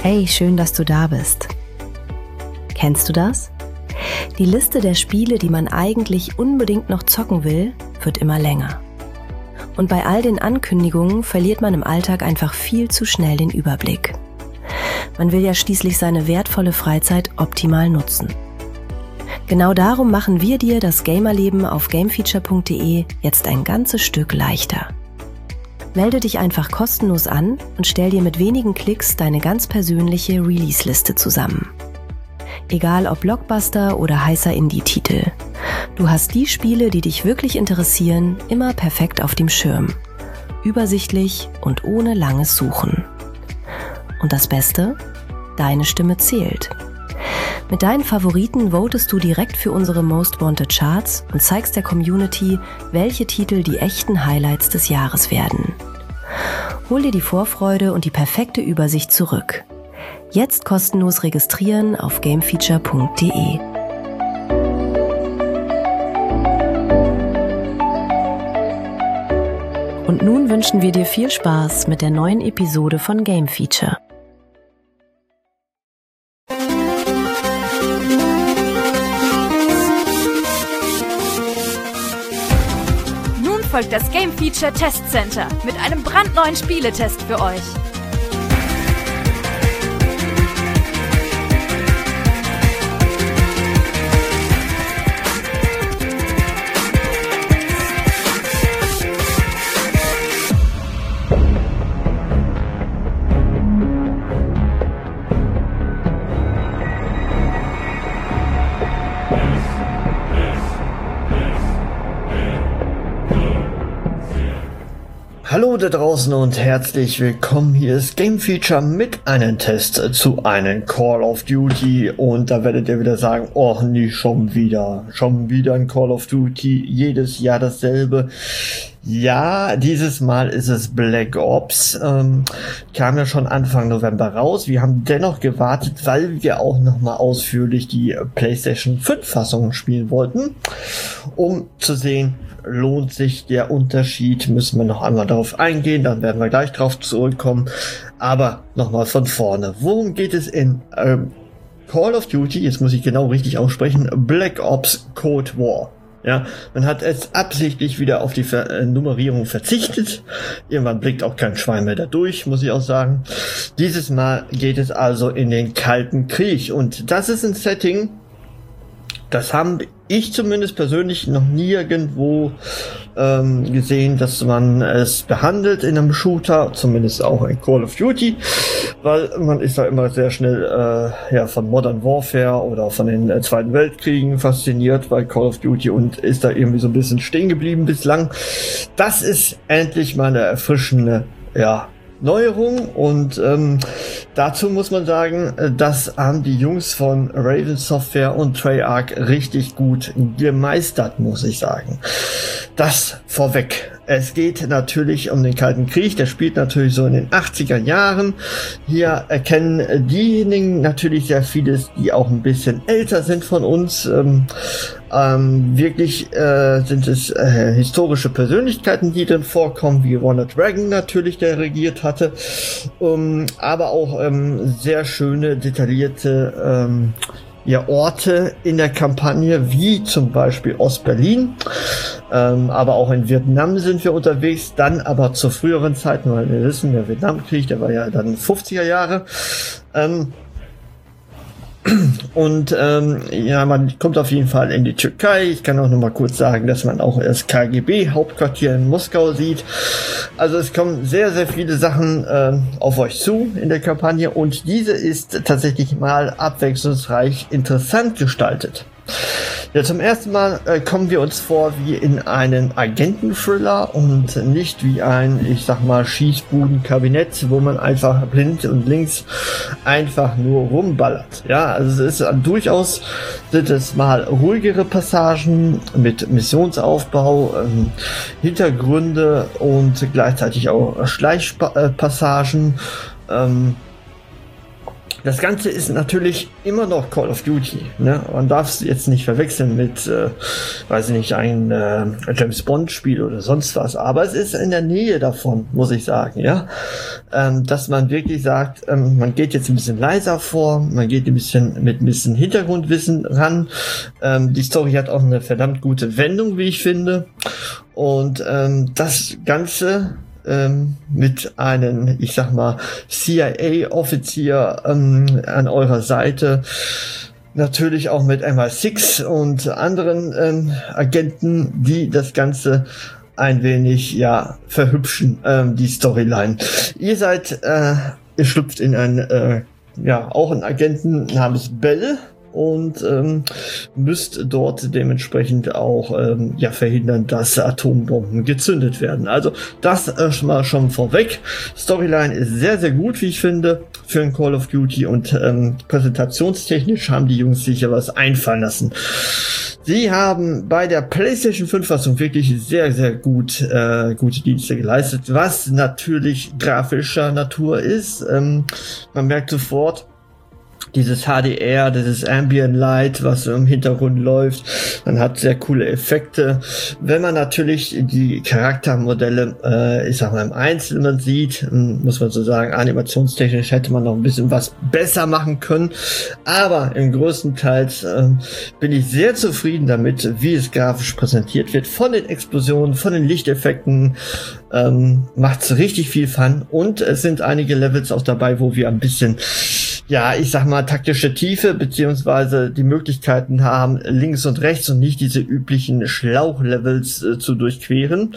Hey, schön, dass du da bist. Kennst du das? Die Liste der Spiele, die man eigentlich unbedingt noch zocken will, wird immer länger. Und bei all den Ankündigungen verliert man im Alltag einfach viel zu schnell den Überblick. Man will ja schließlich seine wertvolle Freizeit optimal nutzen. Genau darum machen wir dir das Gamerleben auf gamefeature.de jetzt ein ganzes Stück leichter. Melde dich einfach kostenlos an und stell dir mit wenigen Klicks deine ganz persönliche Release-Liste zusammen. Egal ob Blockbuster oder heißer Indie-Titel. Du hast die Spiele, die dich wirklich interessieren, immer perfekt auf dem Schirm. Übersichtlich und ohne langes Suchen. Und das Beste? Deine Stimme zählt. Mit deinen Favoriten votest du direkt für unsere Most Wanted Charts und zeigst der Community, welche Titel die echten Highlights des Jahres werden. Hol dir die Vorfreude und die perfekte Übersicht zurück. Jetzt kostenlos registrieren auf gamefeature.de. Und nun wünschen wir dir viel Spaß mit der neuen Episode von Game Feature. Folgt das Game Feature Test Center mit einem brandneuen Spieletest für euch. Hallo da draußen und herzlich willkommen. Hier ist Game Feature mit einem Test zu einem Call of Duty und da werdet ihr wieder sagen, oh nee, schon wieder ein Call of Duty, jedes Jahr dasselbe. Ja, dieses Mal ist es Black Ops, kam ja schon Anfang November raus. Wir haben dennoch gewartet, weil wir auch nochmal ausführlich die PlayStation 5 Fassung spielen wollten, um zu sehen, lohnt sich der Unterschied, müssen wir noch einmal darauf eingehen, dann werden wir gleich drauf zurückkommen. Aber nochmal von vorne. Worum geht es in Call of Duty? Jetzt muss ich genau richtig aussprechen. Black Ops Cold War. Ja, man hat es absichtlich wieder auf die Nummerierung verzichtet. Irgendwann blickt auch kein Schwein mehr da durch, muss ich auch sagen. Dieses Mal geht es also in den Kalten Krieg. Und das ist ein Setting, das haben ich zumindest persönlich noch nirgendwo gesehen, dass man es behandelt in einem Shooter, zumindest auch in Call of Duty, weil man ist da immer sehr schnell von Modern Warfare oder von den Zweiten Weltkriegen fasziniert bei Call of Duty und ist da irgendwie so ein bisschen stehen geblieben bislang. Das ist endlich mal eine erfrischende, Neuerung und dazu muss man sagen, das haben die Jungs von Raven Software und Treyarch richtig gut gemeistert, muss ich sagen. Das vorweg. Es geht natürlich um den Kalten Krieg, der spielt natürlich so in den 80er Jahren. Hier erkennen diejenigen natürlich sehr vieles, die auch ein bisschen älter sind von uns. Wirklich sind es historische Persönlichkeiten, die dann vorkommen, wie Ronald Reagan natürlich, der regiert hatte, aber auch sehr schöne, detaillierte Orte in der Kampagne, wie zum Beispiel Ostberlin, aber auch in Vietnam sind wir unterwegs, dann aber zu früheren Zeiten, weil wir wissen, der Vietnamkrieg, der war ja dann 50er Jahre, und man kommt auf jeden Fall in die Türkei. Ich kann auch noch mal kurz sagen, dass man auch das KGB-Hauptquartier in Moskau sieht. Also es kommen sehr, sehr viele Sachen auf euch zu in der Kampagne und diese ist tatsächlich mal abwechslungsreich interessant gestaltet. Ja, zum ersten Mal kommen wir uns vor wie in einen Agenten-Thriller und nicht wie ein, ich sag mal, Schießbuden-Kabinett, wo man einfach blind und links einfach nur rumballert. Ja, also es ist durchaus, sind es mal ruhigere Passagen mit Missionsaufbau, Hintergründe und gleichzeitig auch Schleichpassagen. Das Ganze ist natürlich immer noch Call of Duty. Ne? Man darf es jetzt nicht verwechseln mit, weiß ich nicht, ein James Bond Spiel oder sonst was. Aber es ist in der Nähe davon, muss ich sagen, ja, dass man wirklich sagt, man geht jetzt ein bisschen leiser vor, man geht mit ein bisschen Hintergrundwissen ran. Die Story hat auch eine verdammt gute Wendung, wie ich finde. Und das Ganze mit einem, ich sag mal, CIA-Offizier an eurer Seite, natürlich auch mit MI6 und anderen Agenten, die das Ganze ein wenig, ja, verhübschen, die Storyline. Ihr schlüpft in einen, auch einen Agenten namens Bell, und müsst dort dementsprechend auch verhindern, dass Atombomben gezündet werden. Also das mal schon vorweg. Storyline ist sehr, sehr gut, wie ich finde, für ein Call of Duty, und präsentationstechnisch haben die Jungs sich ja was einfallen lassen. Sie haben bei der PlayStation 5 Fassung wirklich sehr, sehr gute Dienste geleistet, was natürlich grafischer Natur ist. Man merkt sofort, dieses HDR, dieses Ambient Light, was im Hintergrund läuft, man hat sehr coole Effekte. Wenn man natürlich die Charaktermodelle, ich sag mal, im Einzelnen sieht, muss man so sagen, animationstechnisch hätte man noch ein bisschen was besser machen können. Aber im größten Teil bin ich sehr zufrieden damit, wie es grafisch präsentiert wird. Von den Explosionen, von den Lichteffekten, macht's richtig viel Fun. Und es sind einige Levels auch dabei, wo wir ein bisschen, ja, ich sag mal, taktische Tiefe beziehungsweise die Möglichkeiten haben, links und rechts und nicht diese üblichen Schlauchlevels zu durchqueren.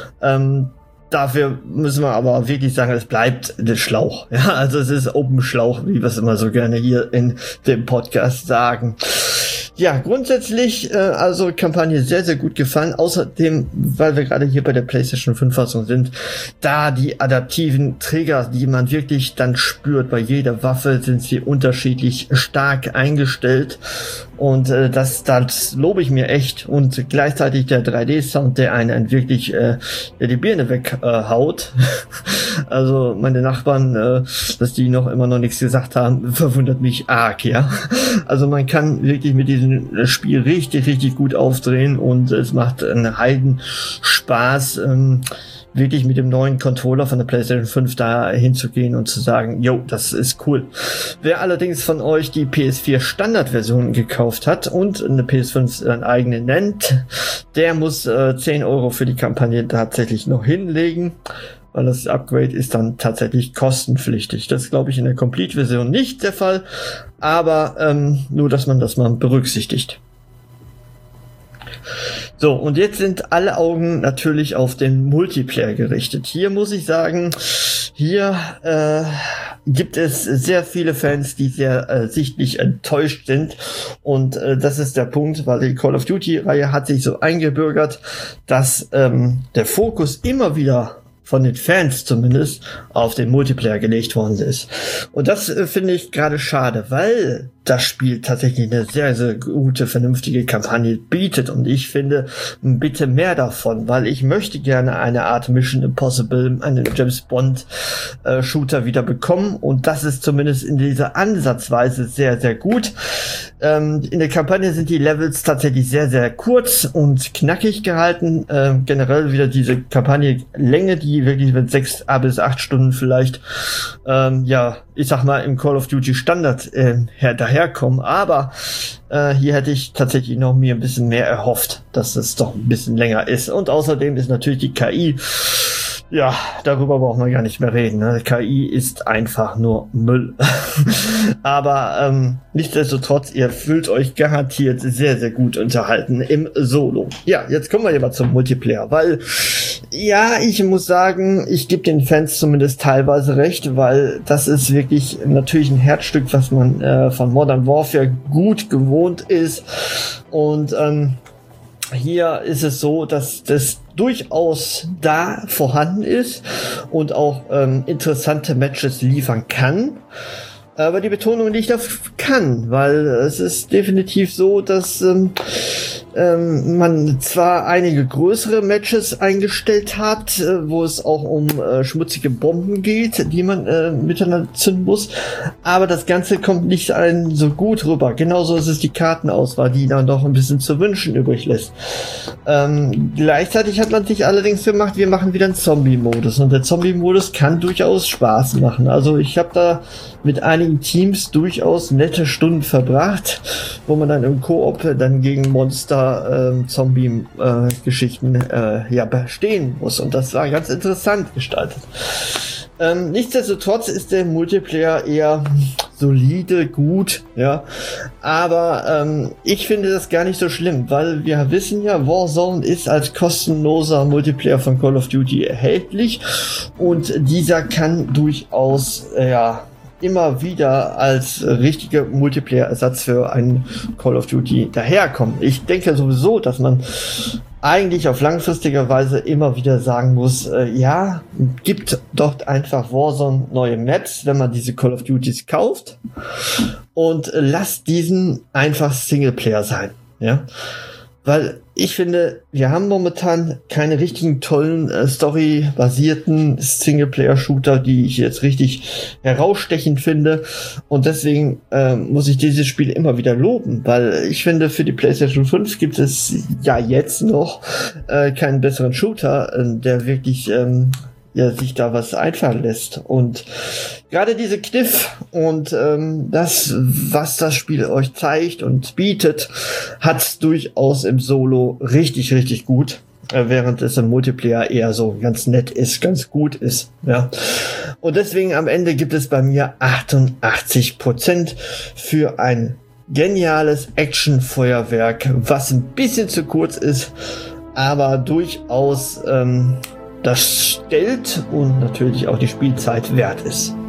Dafür müssen wir aber wirklich sagen, es bleibt der Schlauch. Ja, also es ist Open Schlauch, wie wir es immer so gerne hier in dem Podcast sagen. Ja, grundsätzlich, also Kampagne sehr, sehr gut gefallen. Außerdem, weil wir gerade hier bei der PlayStation 5 Fassung sind, da die adaptiven Trigger, die man wirklich dann spürt, bei jeder Waffe sind sie unterschiedlich stark eingestellt. Und das lobe ich mir echt. Und gleichzeitig der 3D-Sound, der einen wirklich die Birne weghaut. Also meine Nachbarn, dass die immer noch nichts gesagt haben, verwundert mich arg, ja. Also man kann wirklich mit diesem Spiel richtig, richtig gut aufdrehen, und es macht einen Heidenspaß, wirklich mit dem neuen Controller von der PlayStation 5 da hinzugehen und zu sagen, jo, das ist cool. Wer allerdings von euch die PS4 Standardversion gekauft hat und eine PS5 seine eigene nennt, der muss 10 Euro für die Kampagne tatsächlich noch hinlegen, weil das Upgrade ist dann tatsächlich kostenpflichtig. Das ist, glaube ich, in der Complete-Version nicht der Fall, aber nur, dass man das mal berücksichtigt. So, und jetzt sind alle Augen natürlich auf den Multiplayer gerichtet. Hier muss ich sagen, hier gibt es sehr viele Fans, die sehr sichtlich enttäuscht sind. Und das ist der Punkt, weil die Call of Duty-Reihe hat sich so eingebürgert, dass der Fokus immer wieder von den Fans zumindest auf den Multiplayer gelegt worden ist. Und das finde ich gerade schade, weil das Spiel tatsächlich eine sehr, sehr gute, vernünftige Kampagne bietet. Und ich finde, bitte mehr davon, weil ich möchte gerne eine Art Mission Impossible, einen James Bond Shooter wieder bekommen. Und das ist zumindest in dieser Ansatzweise sehr, sehr gut. In der Kampagne sind die Levels tatsächlich sehr, sehr kurz und knackig gehalten. Generell wieder diese Kampagnenlänge, die wirklich mit 6 bis 8 Stunden vielleicht, ich sag mal, im Call of Duty Standard daherkommen. Aber hier hätte ich tatsächlich noch mir ein bisschen mehr erhofft, dass es doch ein bisschen länger ist. Und außerdem ist natürlich die KI, ja, darüber brauchen wir gar nicht mehr reden. Ne? KI ist einfach nur Müll. Aber nichtsdestotrotz, ihr fühlt euch garantiert sehr, sehr gut unterhalten im Solo. Ja, jetzt kommen wir aber zum Multiplayer, weil, ja, ich muss sagen, ich gebe den Fans zumindest teilweise recht, weil das ist wirklich natürlich ein Herzstück, was man von Modern Warfare gut gewohnt ist. Und hier ist es so, dass das durchaus da vorhanden ist und auch interessante Matches liefern kann. Aber die Betonung liegt auf kann, weil es ist definitiv so, dass man zwar einige größere Matches eingestellt hat, wo es auch um schmutzige Bomben geht, die man miteinander zünden muss, aber das Ganze kommt nicht allen so gut rüber. Genauso ist es die Kartenauswahl, die dann doch ein bisschen zu wünschen übrig lässt. Gleichzeitig hat man sich allerdings gemacht, wir machen wieder einen Zombie-Modus, und der Zombie-Modus kann durchaus Spaß machen. Also ich habe da mit einigen Teams durchaus nette Stunden verbracht, wo man dann im Koop dann gegen Monster-Zombie-Geschichten bestehen muss, und das war ganz interessant gestaltet. Nichtsdestotrotz ist der Multiplayer eher solide, gut, ja, aber ich finde das gar nicht so schlimm, weil wir wissen ja, Warzone ist als kostenloser Multiplayer von Call of Duty erhältlich, und dieser kann durchaus, immer wieder als richtiger Multiplayer-Ersatz für einen Call of Duty daherkommen. Ich denke sowieso, dass man eigentlich auf langfristiger Weise immer wieder sagen muss, gibt dort einfach Warzone neue Maps, wenn man diese Call of Duties kauft, und lasst diesen einfach Singleplayer sein, ja. Weil ich finde, wir haben momentan keine richtigen tollen Story-basierten Singleplayer-Shooter, die ich jetzt richtig herausstechend finde. Und deswegen muss ich dieses Spiel immer wieder loben, weil ich finde, für die PlayStation 5 gibt es ja jetzt noch keinen besseren Shooter, der wirklich sich da was einfallen lässt. Und gerade diese Kniff und das, was das Spiel euch zeigt und bietet, hat's durchaus im Solo richtig, richtig gut, während es im Multiplayer eher so ganz nett ist, ganz gut ist, ja. Und deswegen am Ende gibt es bei mir 88% für ein geniales Action-Feuerwerk, was ein bisschen zu kurz ist, aber durchaus das stellt und natürlich auch die Spielzeit wert ist.